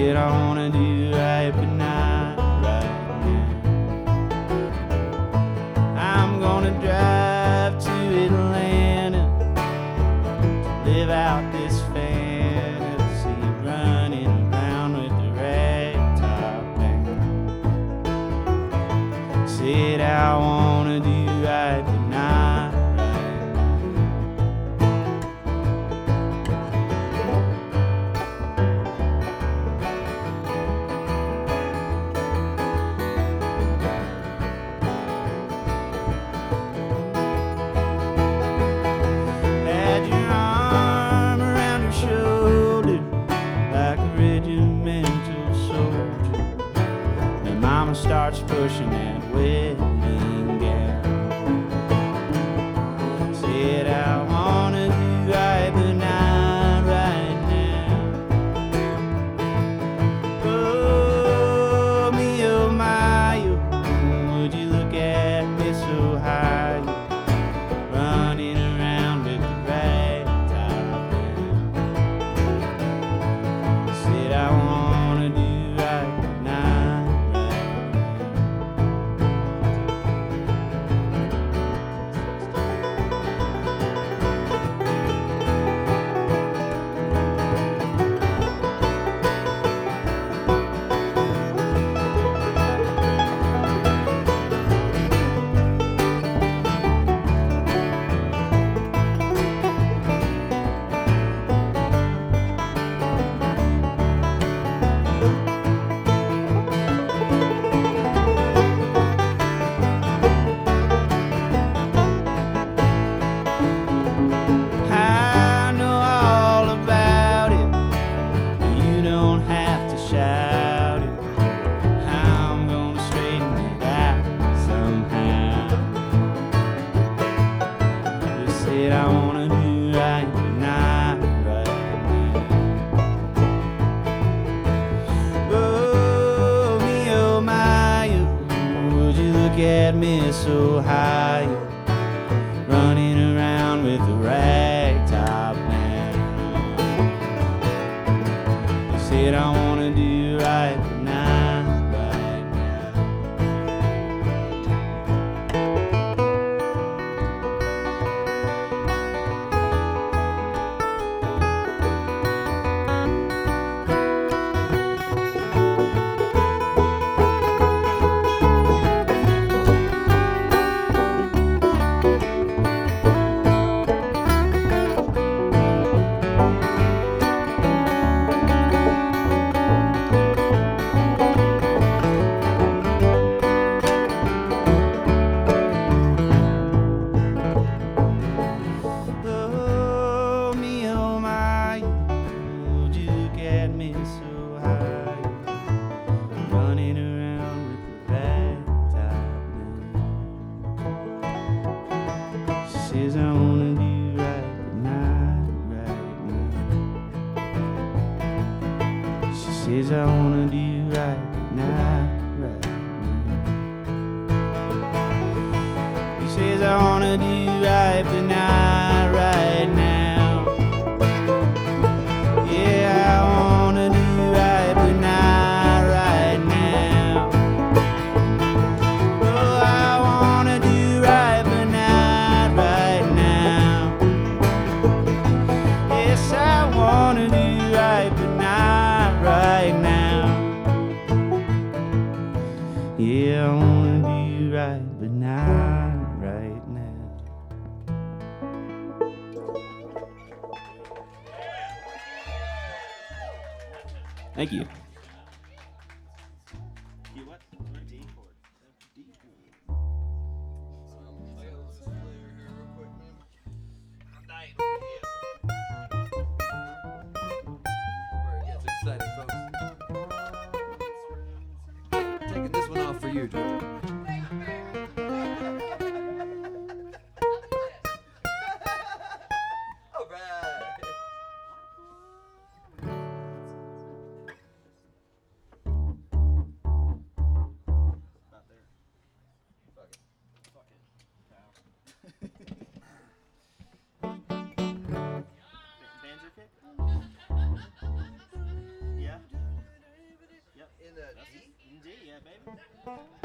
said I wanna do right, but not right now. I'm gonna drive to Atlanta to live out this fantasy, running around with the rag top down. Said I wanna do right, but not right now. Had your arm around her shoulder like a regimental soldier. And mama starts pushing that wedding gown. Said I wanna do right, but not right now. Oh, me, oh, my, oh, would you look at me so high? Running around with the rag top down. Said I wanna do right, but not right I know all about it, but you don't have to shout it. I'm gonna straighten it out somehow. Just said I wanna do right, but not right now. Oh, me, oh, my, oh, would you look at me so high? Running around with a rag top man. You said I wanna do right, but not right now. Oh, me, oh, my, would you look at me so high? Running around with the rag top down. She says I wanna do right, but not right now. She says I wanna do right, but not right now. He says I wanna do right, but not right now. Yeah, I wanna do right, but not right now. Oh, I wanna do right, but not right now. Yes, I wanna do right, but not right now. Yeah, I wanna do right, but not right now. Thank you. Where it gets exciting, folks. Taking this one off for you, Georgia. All right. Not there. Fuck it. Banjo kick? Yeah. Yeah, baby.